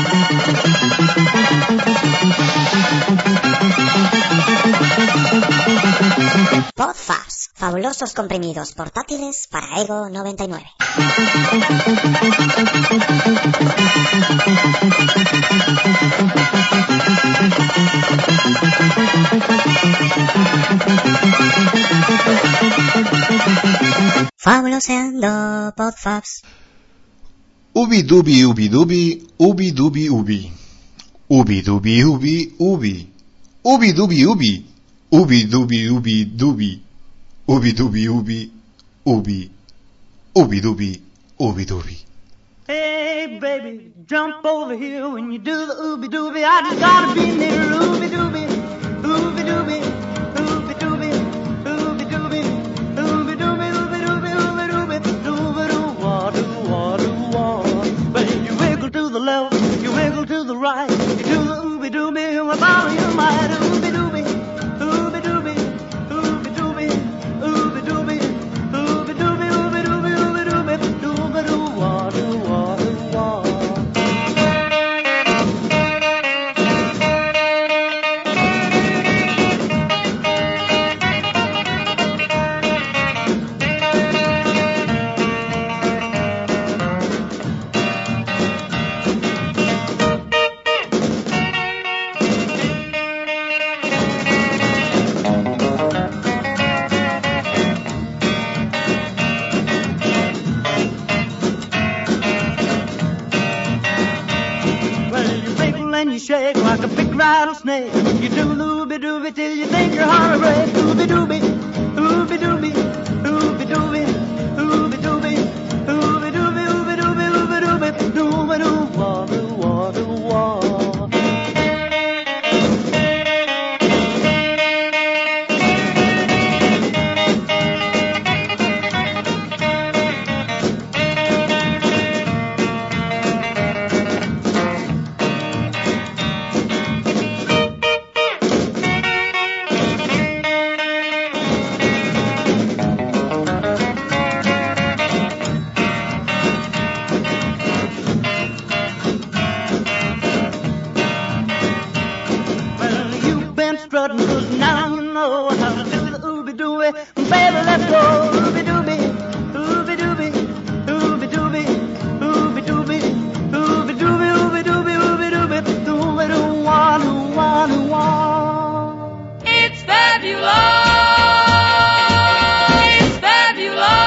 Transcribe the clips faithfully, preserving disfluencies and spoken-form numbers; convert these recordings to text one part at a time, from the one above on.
Podfast, fabulosos comprimidos portátiles para Ego noventa y nueve. Fabuloseando Podfast. Ubi dubi ubi dubi, ubi dubi ubi. Ubi dubi ubi ubi. Ubi dubi ubi. Ubi dubi ubi dubi. Ubi dubi ubi ubi. Ubi dubi ubi dubi. Hey baby, jump over here when you do the ooby dooby. I just gotta be near ooby dooby. Ooby dooby. Ooby dooby. Ooby dooby. Ooby dooby. Ooby dooby. Ooby dooby. Dooby doo wah doo wah doo wah. When you wiggle to the left, you wiggle to the right. You do the ooby dooby with all your might. Ooby dooby. Ooby dooby. Ooby dooby. Ooby dooby. Ooby dooby. Ooby dooby. Ooby dooby. Dooby doo wah doo wah doo wah. And you shake like a big rattlesnake. You do looby dooby till you think your heart will break. Ooby dooby, ooby dooby, ooby dooby, ooby dooby, ooby dooby, ooby dooby, ooby dooby, dooby doo wah doo wah doo wah. Strutting, 'cause now you know how to do the ooby dooby. Baby, let's go. Ooby dooby, ooby dooby, ooby dooby, ooby dooby, ooby dooby, ooby dooby, ooby dooby, dooby doo wah doo wah doo wah. It's fabulous. It's fabulous.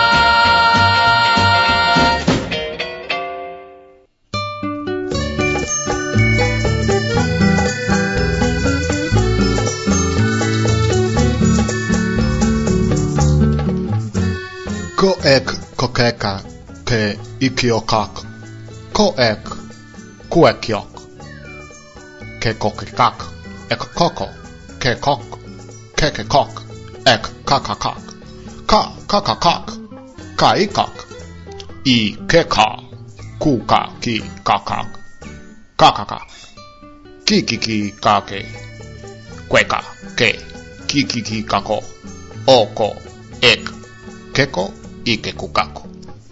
Ko ek kokeka ke ikiokak. Ko ek kuekiok ke kokekak. Ek koko ke kok ke ke kok. Ek kakakak. Ka kakakak. Ka ikak. I keka kuka ki kakak. Kakaka. Kikiki kake. Kweka ke kikiki kako. Oko ek keko ike kukako.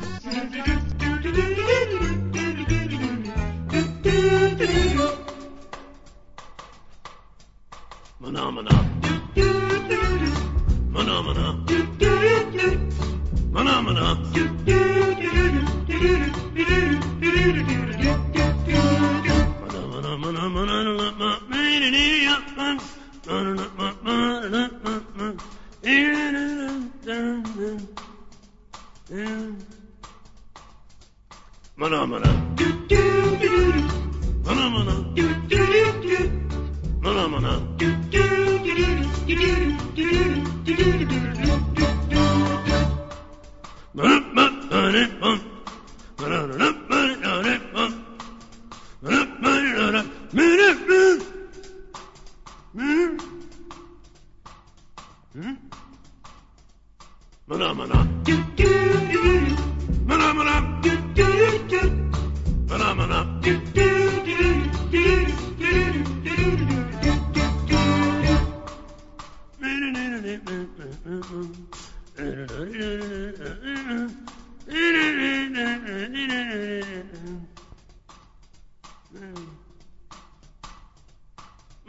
Mana-mana. Mana-mana. Mana-mana. Mana-mana. Mana-mana. Mana-mana. Mana-mana.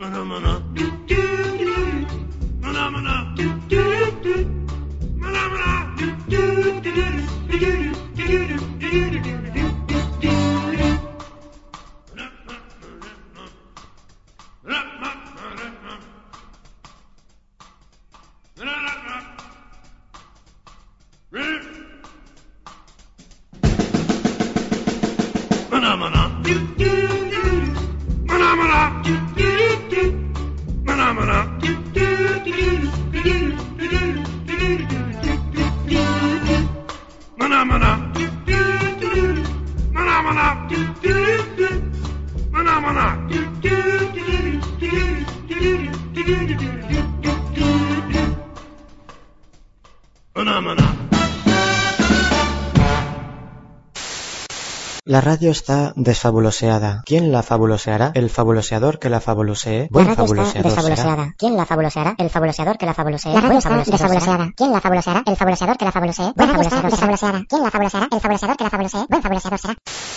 La radio está desfabuloseada. ¿Quién la fabuloseará? ¿El fabuloseador que la fabulosee? La radio está desfabuloseada. ¿Quién la fabuloseará? ¿El fabuloseador que la fabulosee? La radio está desfabuloseada. ¿Quién la fabuloseará? ¿El fabuloseador que la fabulosee? Buen fabuloseador desfabuloseada. ¿Quién la fabuloseará? ¿El fabuloseador que la fabulosee? Buen fabuloseador será.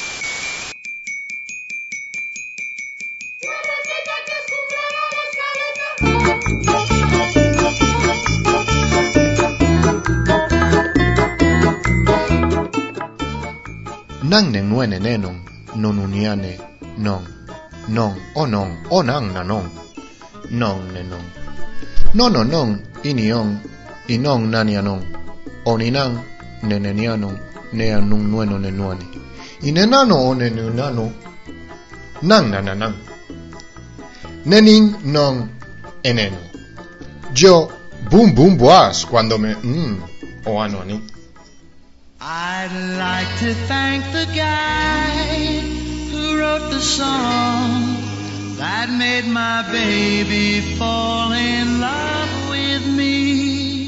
Nan nen nuene nenon, non uniane, non, non, o non, o nan nanon, non nenon. Non o non, inion, inon nanianon, oninan, nenenianon, nean nun nueno nenuane. Inenano o nenunano, nan nananan. Nenin non eneno. Yo, boom boom boas, cuando me, mmm, o ano ani. I'd like to thank the guy who wrote the song that made my baby fall in love with me.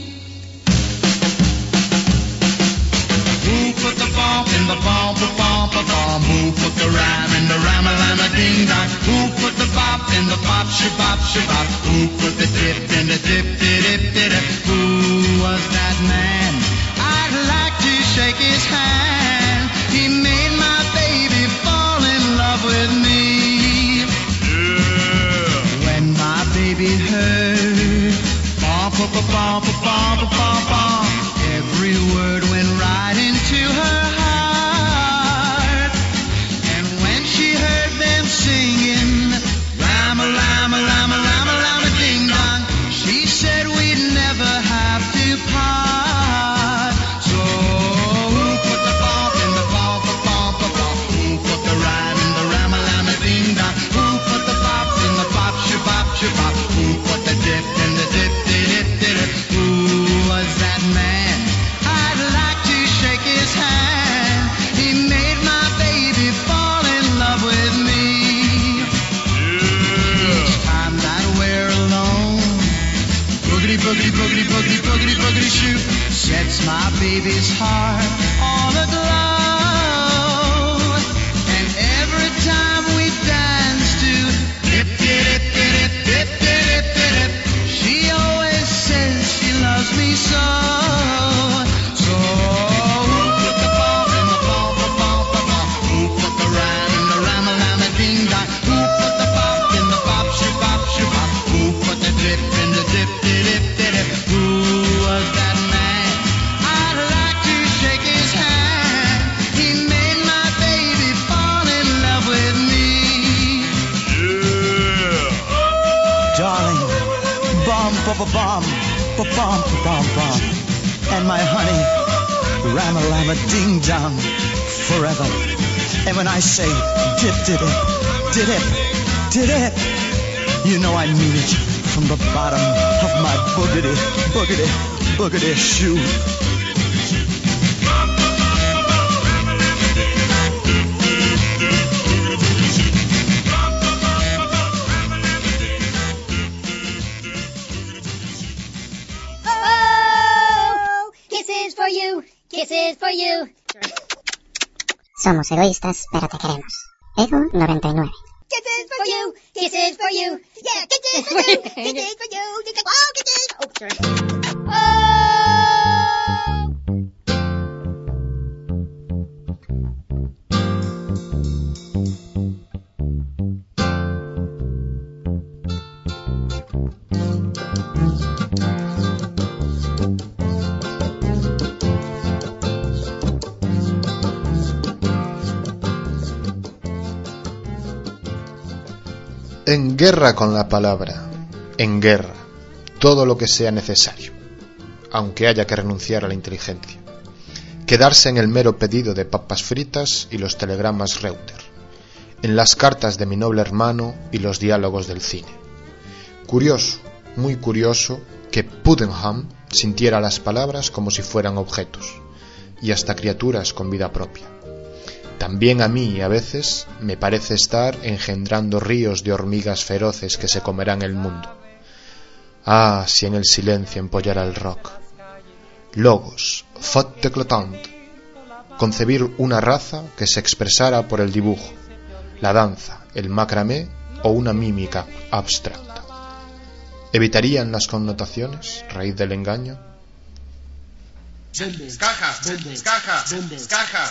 Who put the bump in the bump, a bump, a bump? Who put the rhyme in the rhyme, a lime, a ding dong? Who put the bop in the pop, shabop, shabop? Who put the dip in the dip, dip, dip, dip? Who was that man? I'd like to shake his hand. He made my baby fall in love with me. Yeah. When my baby heard bump, bump, bump, bump, bump, bump, every word went right into her heart. And when she heard them singing rhyme a lime a lime a lime a lime a ding dong, she said we'd never have to part. So who put the bump in the bump a bump a bump? Who put the rhyme in the rhyme a lime a ding dong? Who put the bop in the pop shabop shabop? Who put the dip in the dip dip dip dip? Who was that man? I'd like to shake his hand. He made my baby fall in love with me. Yeah. Each time that we're alone, boogity boogity boogity boogity boogity boogity shoot sets my baby's heart all aglow. And every time we dance to dip dip dip dip dip dip dip, she always says she loves me so. So who put the bump in the bump a bump a bump? Who put the rhyme in the rhyme a lime a ding dong? Who put the bop in the bop shabop shabop? Who put the dip in the dip dip dip dip? Who was that man? I'd like to shake his hand. He made my baby fall in love with me. Yeah. Darling, bum bum bum bum bum bum bum, and my honey, rama lama ding dong, forever. And when I say dip dip dip dip dip, you know I mean it from the bottom of my boogity boogity boogity shoe. Oh, kisses for you, kisses for you. Somos egoístas, pero te queremos. Ego noventa y nueve. Kisses for you, kisses for you. Yeah, kisses for you, kisses for you. Oh, kisses. Oh, sorry. Oh. En guerra con la palabra, en guerra, todo lo que sea necesario, aunque haya que renunciar a la inteligencia. Quedarse en el mero pedido de papas fritas y los telegramas Reuter, en las cartas de mi noble hermano y los diálogos del cine. Curioso, muy curioso, que Puttenham sintiera las palabras como si fueran objetos, y hasta criaturas con vida propia. También a mí, a veces, me parece estar engendrando ríos de hormigas feroces que se comerán el mundo. Ah, si en el silencio empollara el rock. Logos, faute éclatante. Concebir una raza que se expresara por el dibujo, la danza, el macramé o una mímica abstracta. ¿Evitarían las connotaciones, raíz del engaño? Caja, caja, caja, caja,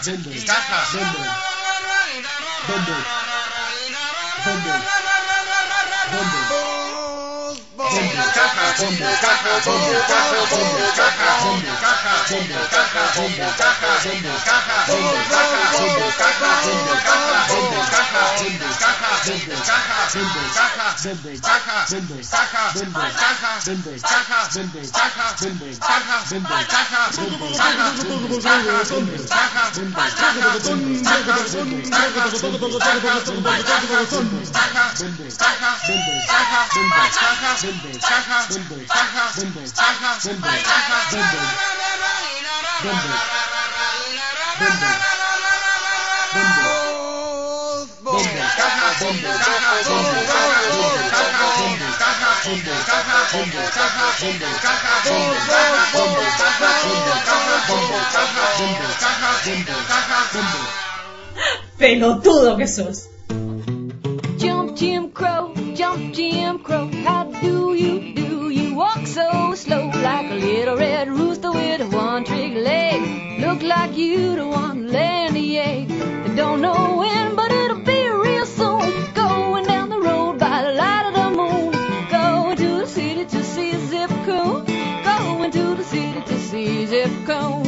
Pelotudo que sos. Jump, Jim Crow, jump, Jim Crow. How do you do? You walk so slow, like a little red rooster with a one-trick leg. Look like you the one laying the egg. They don't know when, but it'll be real soon. Going down the road by the light of the moon. Going to the city to see a zip code. Going to the city to see a zip code.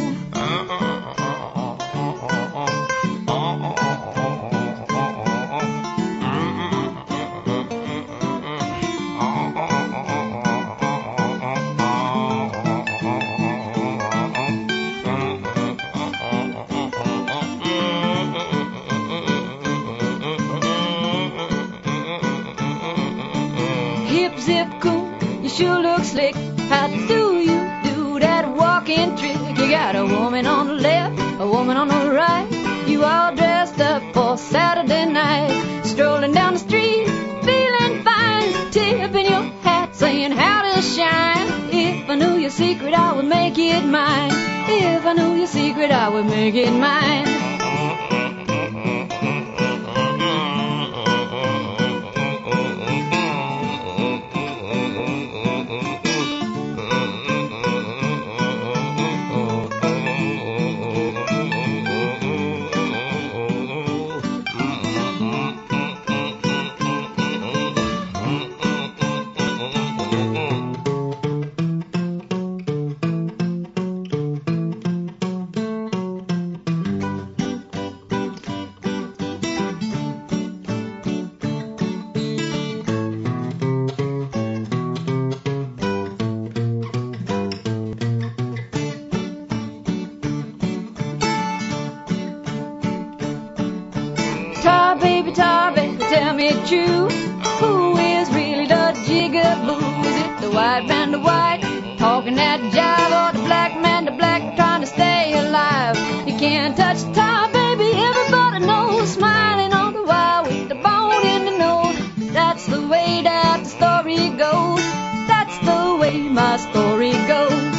Sure looks slick. How do you do that walking trick? You got a woman on the left, a woman on the right. You all dressed up for Saturday night, strolling down the street, feeling fine, tipping your hat, saying how to shine. If I knew your secret, I would make it mine. If I knew your secret, I would make it mine. Tell me true, who is really the jigaboo? Is it the white man, the white, talking that jive, or the black man, the black, trying to stay alive? You can't touch the top, baby, everybody knows, smiling all the while with the bone in the nose. That's the way that the story goes, that's the way my story goes.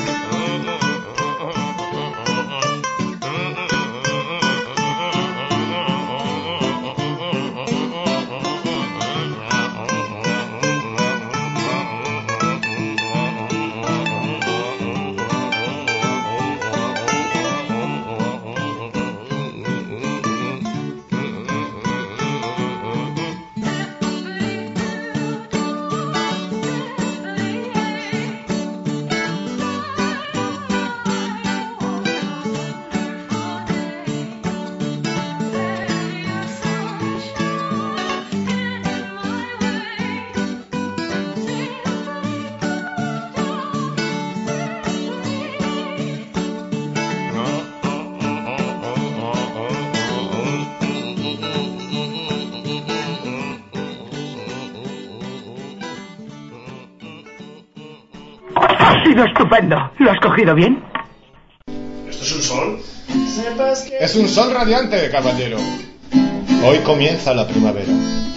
Ha sido estupendo. ¿Lo has cogido bien? ¿Esto es un sol? Es un sol radiante, caballero. Hoy comienza la primavera.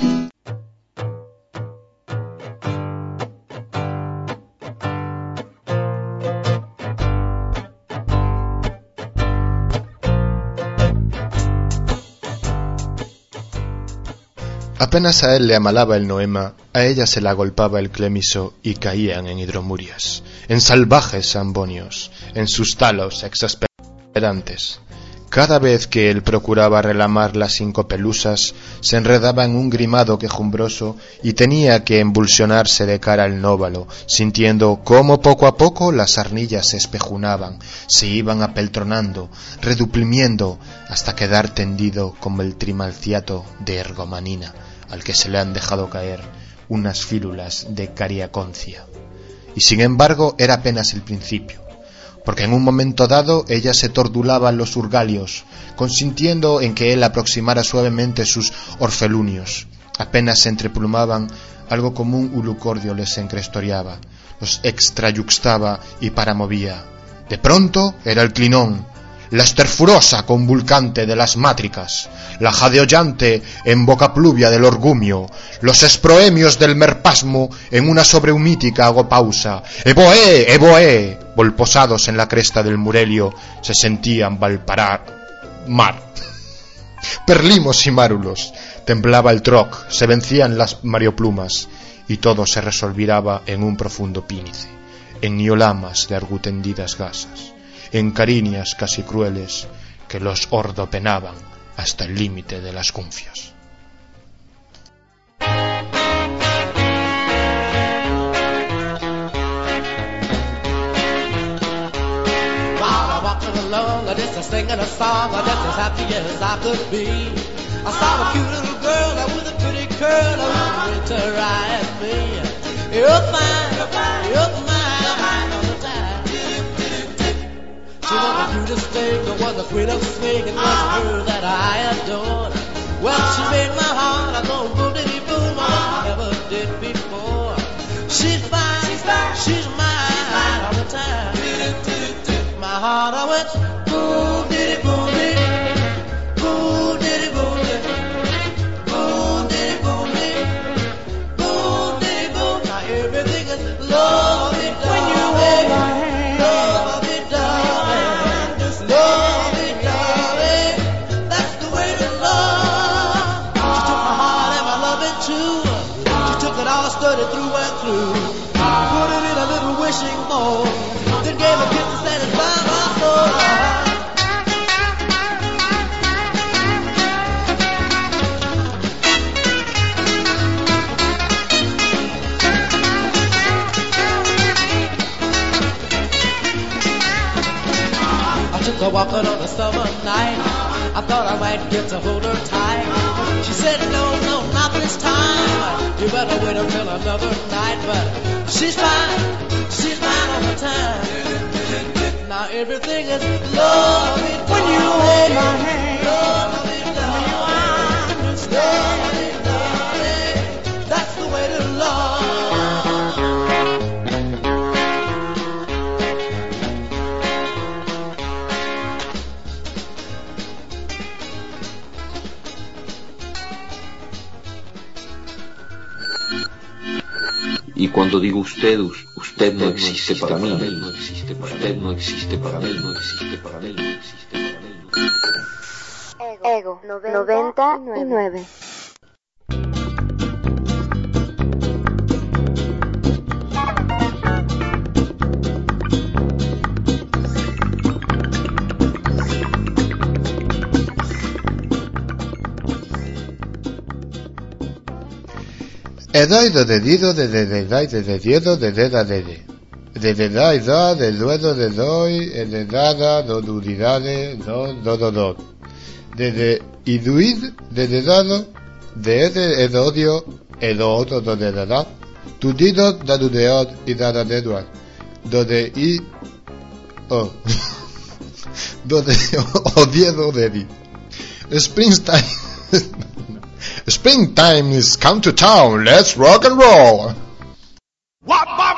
Apenas a él le amalaba el noema, a ella se la agolpaba el clemiso y caían en hidromurias, en salvajes ambonios, en sus talos exasperantes. Cada vez que él procuraba relamar las cinco pelusas, se enredaba en un grimado quejumbroso y tenía que embulsionarse de cara al nóvalo, sintiendo cómo poco a poco las arnillas se espejunaban, se iban apeltronando, reduplimiendo, hasta quedar tendido como el trimalciato de ergomanina, al que se le han dejado caer unas fílulas de cariaconcia. Y sin embargo era apenas el principio, porque en un momento dado ella se tordulaba en los urgalios, consintiendo en que él aproximara suavemente sus orfelunios. Apenas se entreplumaban, algo como un ulucordio les encrestoriaba, los extrayuxtaba y paramovía. De pronto era el clinón, la esterfurosa convulcante de las mátricas, la jadeollante en boca pluvia del orgumio, los esproemios del merpasmo en una sobreumítica agopausa. ¡Evoé! ¡Evoé! Volposados en la cresta del Murelio se sentían valparar mar. Perlimos y márulos, temblaba el troc, se vencían las marioplumas, y todo se resolviraba en un profundo pínice, en niolamas de argutendidas gasas, en cariñas casi crueles que los ordopenaban hasta el límite de las cunfias. Singing a song just as happy as I could be. I saw a cute little girl with a pretty curl with her eye at me. You're fine, you're fine all the time. She was the cutest thing, was the queen of swing, and was her that I adored. Well, she made my heart go boom diddy boom, I never did before. She's fine, she's fine, she's mine all the time. My heart I went boom diddy boom diddy, boom diddy boom diddy, boom diddy boom diddy, boom diddy boom. Now everything is lovey dovey. When you hold my hand, lovey dovey, lovey dovey. That's the way to love. She took my heart and my loving too. She took it all, studied through and through, put it in a little wishing bowl, then gave a kiss to satisfy my soul. So walking on a summer night, I thought I might get to hold her tight. She said, no, no, not this time. You better wait until another night. But she's fine, she's fine all the time. Now everything is lovely when you hold my hand. Lovely, lovely, lovely, lovely. That's the way to love. Y cuando digo usted, usted no existe para mí, no existe para usted, no existe para mí, no existe para mí, no existe para mí. Ego noventa y nueve. Edai do dedido de de de dai de de diedo de de da de de de de dai da de duedo de doi e de dada do dudidade do do do do de de iduid de de dado de ede ed odio ed odo do de da da tu dido da du de od i dada de duad do de i o do de odiedo de di Springtime. Springtime is come to town. Let's rock and roll. What,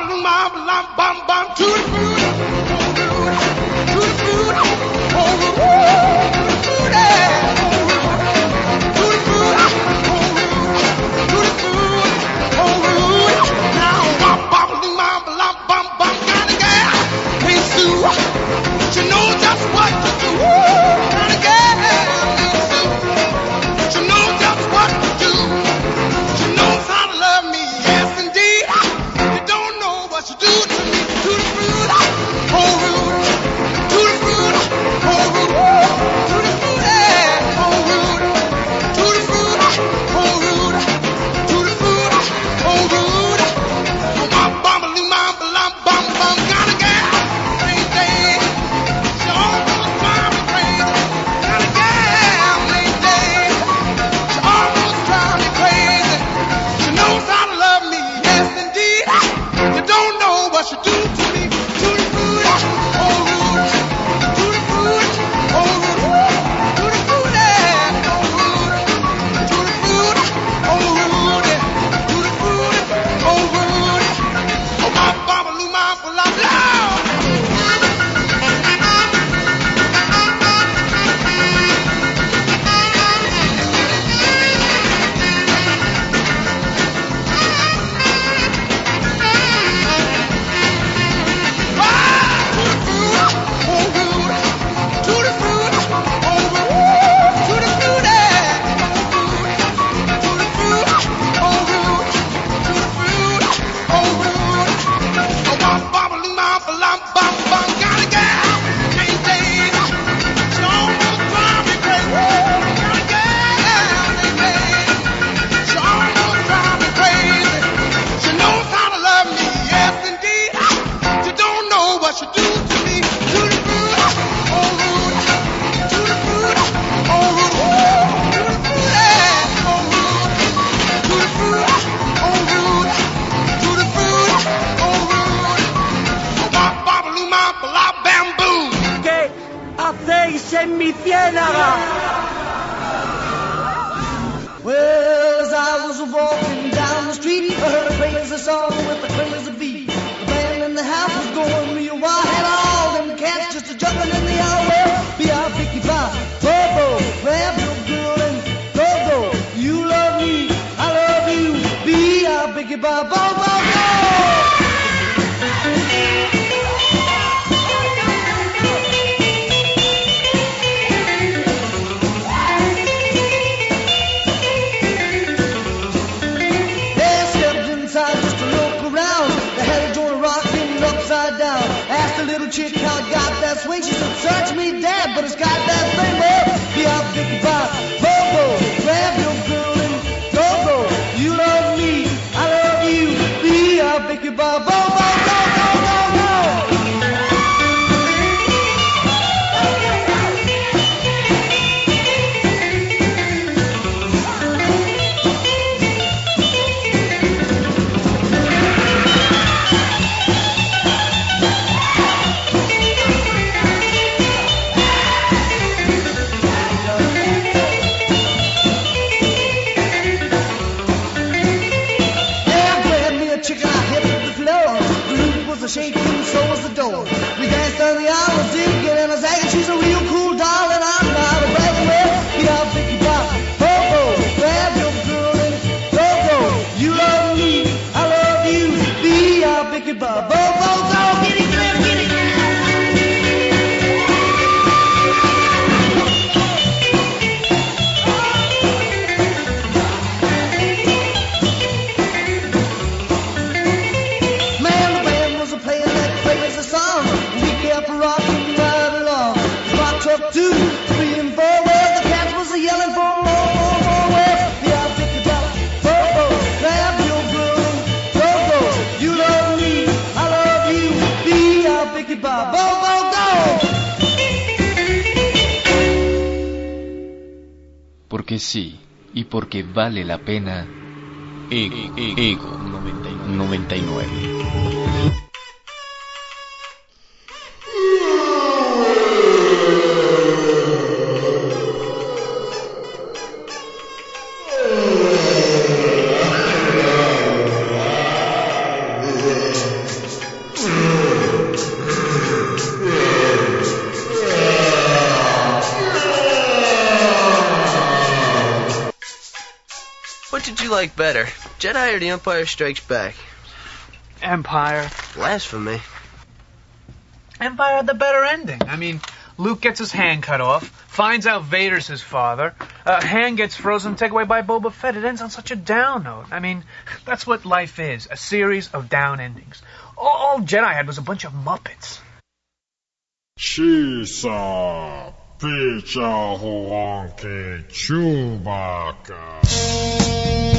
Porque sí, y porque vale la pena, Ego, Ego noventa y nueve. like better, Jedi or The Empire Strikes Back? Empire. Blasphemy. Empire had the better ending. I mean, Luke gets his hand cut off, finds out Vader's his father, uh, hand gets frozen, taken away by Boba Fett. It ends on such a down note. I mean, that's what life is, a series of down endings. All, all Jedi had was a bunch of Muppets. Chisa, Picha, Huanke, Chewbacca.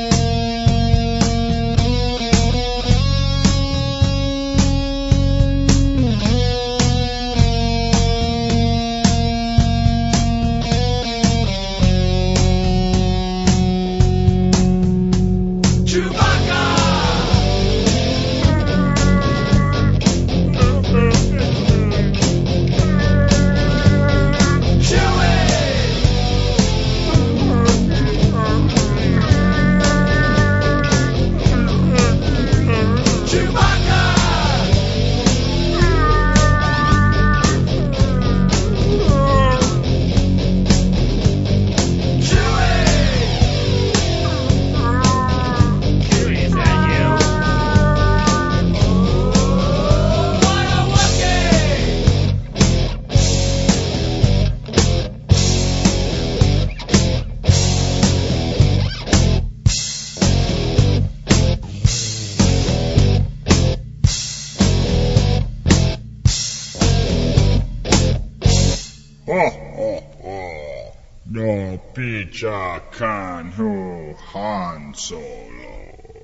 No Picha Khan Hu Han Solo.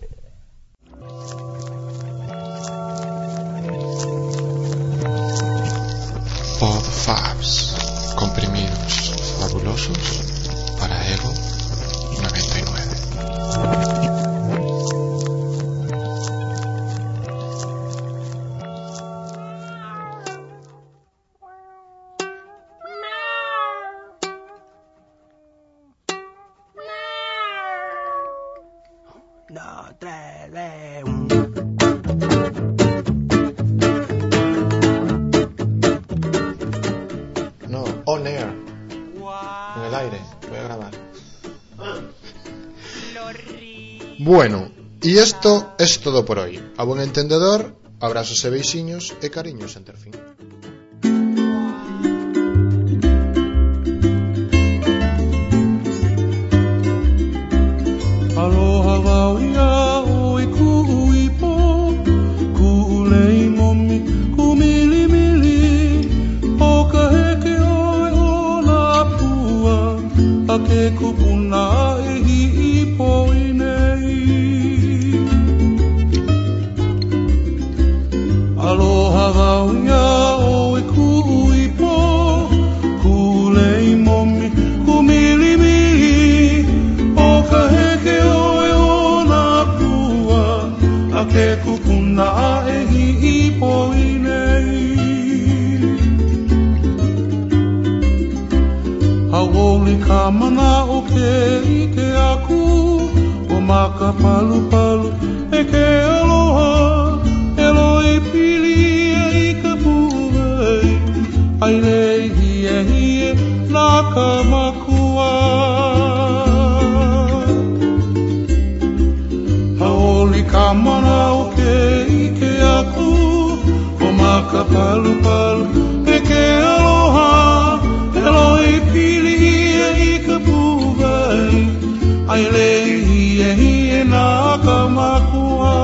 For the Fabs, comprimidos fabulosos para Ego noventa y nueve. No, on air. En el aire. Voy a grabar. Bueno, y esto es todo por hoy. A buen entendedor, abrazos e beisiños e cariños entre fin. Aloha wau ia oi kuuipo, kuulei momi, kumili mili, o ka heke oi o na pua, a ke kupuna e hiipo i nei. Aloha wau ia oi kuuipo, kuulei momi, kumili mili, o ka heke ke kupuna e hiipo i nei. Hauoli ka mana o ke ike aku, o maka palu palu e ke aloha, eloi pili e i ka puwei, ai lei hie hie nā ka makua. Haoli ka mana o ke ike aku, o maka palu palu e ke aloha, eloi pili hie i ka puwei, ai lei hie hie nā ka makua.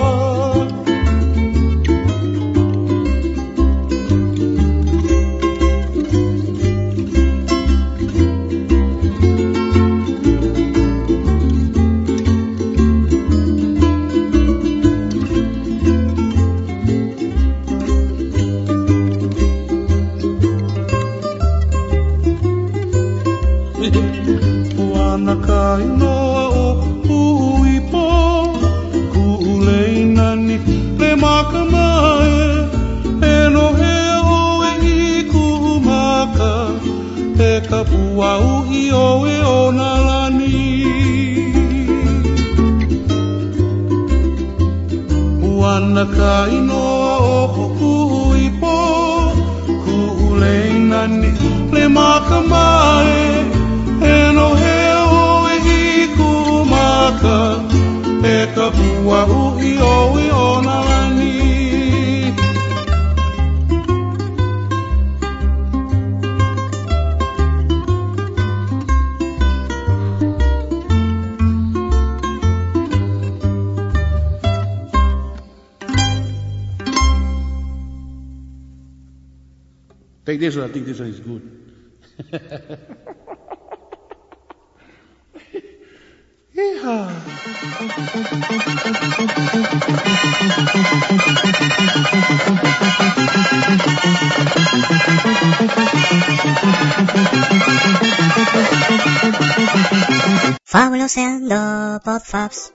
Ka inoa o uipo, kuulei nani le maka mae, e no hea o e i kumaka, e ka puau i o e o na lani. Puana ka inoa o uipo, kuulei nani le maka mae, e no hea ka e ka pua ui o i o na lani. Take this one, I think this one is good. Yeehaw. Fabuloseando Podfabs.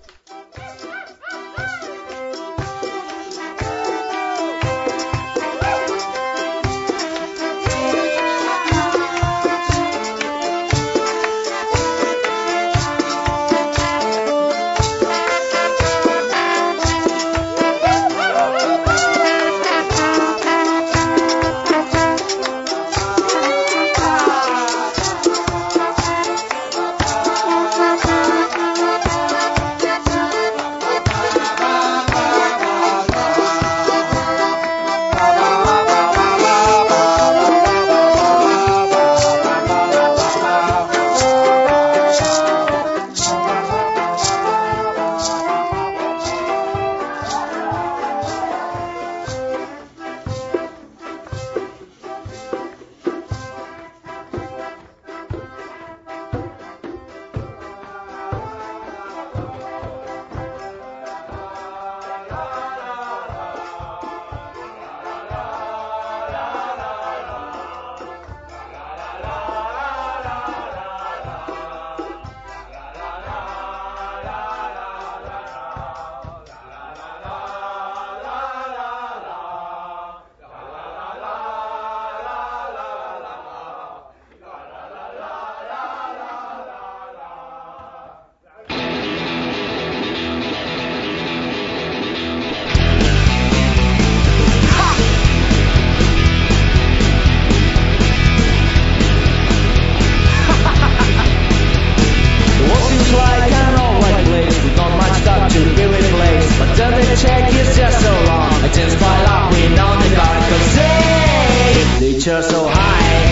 You're so high.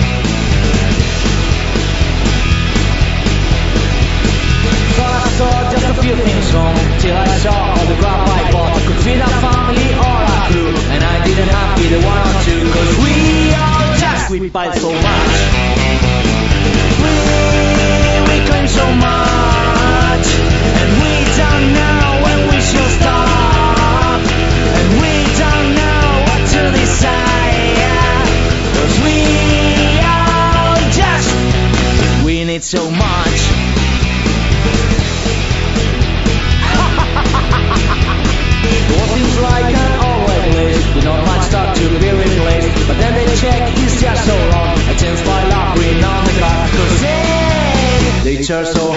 Thought I saw just a few things wrong till I saw all the crap I bought. I could feed our family or our crew, and I didn't have either one or two, cause we all just we fight so much. We, we claim so much, and we don't know when we should stop, and we don't know what to decide. We are just, we need so much. The world seems like an alright place, with not much stuff to be replaced. But then they check, it's just so long. I change my love, green on the car, cause they, they charge so